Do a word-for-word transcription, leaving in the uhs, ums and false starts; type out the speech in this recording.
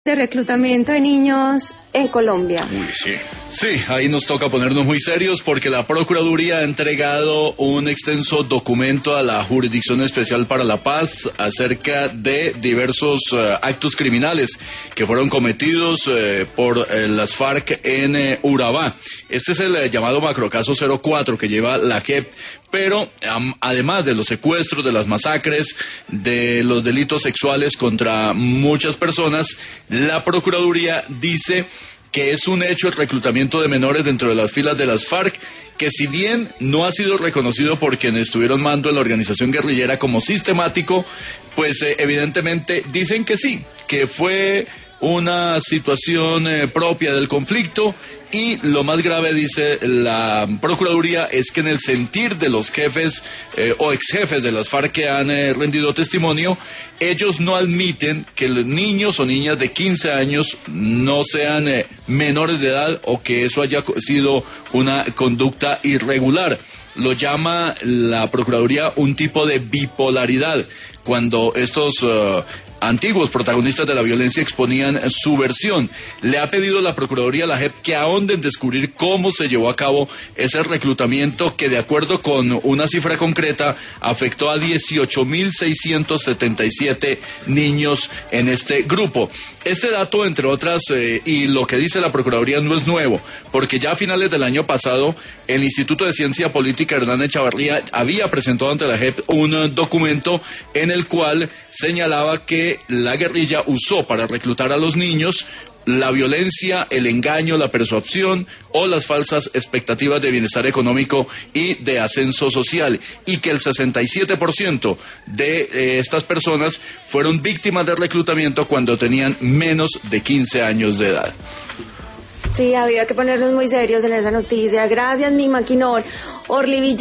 de reclutamiento de niños en Colombia. Uy, sí. Sí, ahí nos toca ponernos muy serios porque la Procuraduría ha entregado un extenso documento a la Jurisdicción Especial para la Paz acerca de diversos uh, actos criminales que fueron cometidos uh, por uh, las FARC en uh, Urabá. Este es el uh, llamado macrocaso cero cuatro que lleva la J E P, pero um, además de los secuestros, de las masacres, de los delitos sexuales contra muchas personas, la Procuraduría dice que es un hecho el reclutamiento de menores dentro de las filas de las FARC, que si bien no ha sido reconocido por quienes estuvieron mando en la organización guerrillera como sistemático, pues eh, evidentemente dicen que sí, que fue una situación eh, propia del conflicto. Y lo más grave, dice la Procuraduría, es que en el sentir de los jefes eh, o ex jefes de las FARC que han eh, rendido testimonio, ellos no admiten que los niños o niñas de quince años no sean eh, menores de edad o que eso haya sido una conducta irregular. Lo llama la Procuraduría un tipo de bipolaridad, cuando estos uh, antiguos protagonistas de la violencia exponían su versión. Le ha pedido la Procuraduría a la J E P que ahonde en descubrir cómo se llevó a cabo ese reclutamiento que, de acuerdo con una cifra concreta, afectó a dieciocho mil seiscientos setenta y siete niños en este grupo. Este dato, entre otras, eh, y lo que dice la Procuraduría no es nuevo, porque ya a finales del año pasado el Instituto de Ciencia Política Hernán Echavarría había presentado ante la J E P un uh, documento en el cual señalaba que la guerrilla usó para reclutar a los niños la violencia, el engaño, la persuasión o las falsas expectativas de bienestar económico y de ascenso social, y que el sesenta y siete por ciento de eh, estas personas fueron víctimas de reclutamiento cuando tenían menos de quince años de edad. Sí, había que ponernos muy serios en esa noticia. Gracias, mi maquinón. Orly Villar.